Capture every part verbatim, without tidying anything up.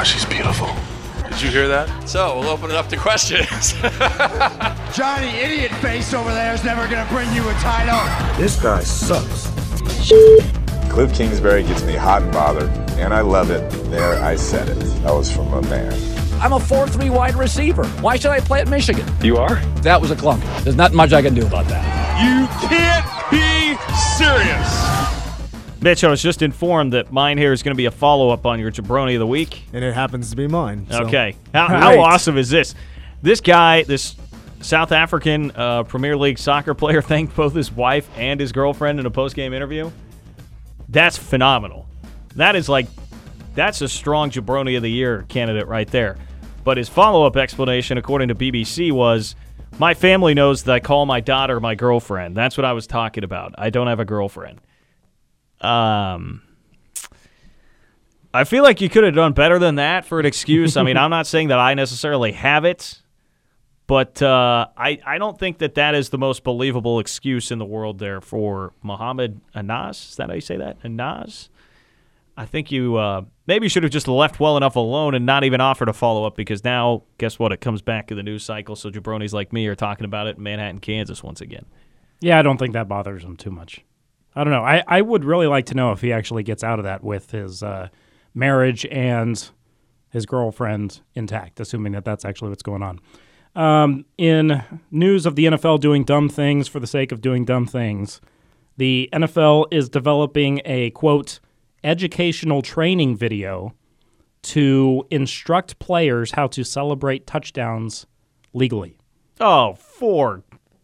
she's beautiful. Did you hear that? So, we'll open it up to questions. Johnny Idiot Face over there is never going to bring you a title. This guy sucks. Cliff Kingsbury gets me hot and bothered, and I love it. There, I said it. That was from a man. I'm a four three wide receiver. Why should I play at Michigan? You are? That was a clunk. There's not much I can do about that. You can't be serious. Mitch, I was just informed that mine here is going to be a follow-up on your Jabroni of the Week. And it happens to be mine. So. Okay. How, Right. how awesome is this? This guy, this South African uh, Premier League soccer player, thanked both his wife and his girlfriend in a post-game interview. That's phenomenal. That is like, that's a strong Jabroni of the Year candidate right there. But his follow-up explanation, according to B B C, was, my family knows that I call my daughter my girlfriend. That's what I was talking about. I don't have a girlfriend. Um, I feel like you could have done better than that for an excuse. I mean, I'm not saying that I necessarily have it, but uh, I, I don't think that that is the most believable excuse in the world there for Mohamed Anas. Is that how you say that? Anas? I think you uh, maybe should have just left well enough alone and not even offered a follow-up, because now, guess what? It comes back to the news cycle, so jabronis like me are talking about it in Manhattan, Kansas once again. Yeah, I don't think that bothers him too much. I don't know. I, I would really like to know if he actually gets out of that with his uh, marriage and his girlfriend intact, assuming that that's actually what's going on. Um, in news of the N F L doing dumb things for the sake of doing dumb things, the N F L is developing a, quote, educational training video to instruct players how to celebrate touchdowns legally. Oh, for...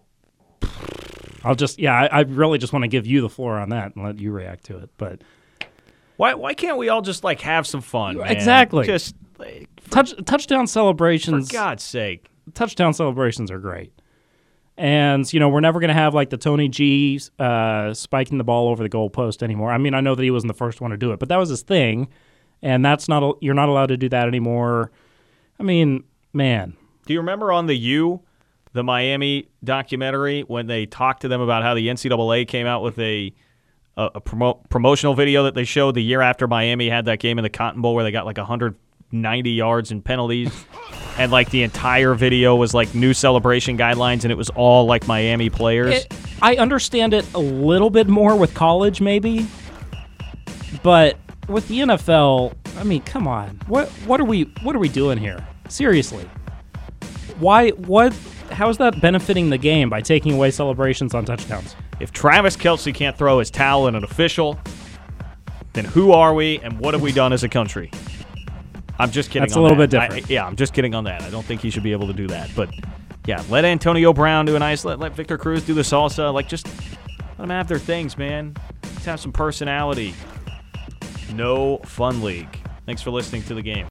I'll just, yeah, I, I really just want to give you the floor on that and let you react to it. But why why can't we all just, like, have some fun, man? Exactly. Just, like, for, Touch, touchdown celebrations. For God's sake. Touchdown celebrations are great. And, you know, we're never going to have, like, the Tony G uh, spiking the ball over the goalpost anymore. I mean, I know that he wasn't the first one to do it, but that was his thing. And that's not, you're not allowed to do that anymore. I mean, man. Do you remember on the U, the Miami documentary, when they talked to them about how the N C double A came out with a a, a promo, promotional video that they showed the year after Miami had that game in the Cotton Bowl where they got like one hundred ninety yards in penalties, and like the entire video was like new celebration guidelines, and it was all like Miami players? It, I understand it a little bit more with college maybe, but with the N F L, I mean, come on. What what are we what are we doing here? Seriously. Why what how is that benefiting the game by taking away celebrations on touchdowns? If Travis Kelce can't throw his towel at an official, then who are we and what have we done as a country? I'm just kidding. That's on a little that. bit different. I, yeah, I'm just kidding on that. I don't think he should be able to do that. But yeah, let Antonio Brown do a nice, let, let Victor Cruz do the salsa. Like, just let them have their things, man. Let's have some personality. No Fun League. Thanks for listening to the game.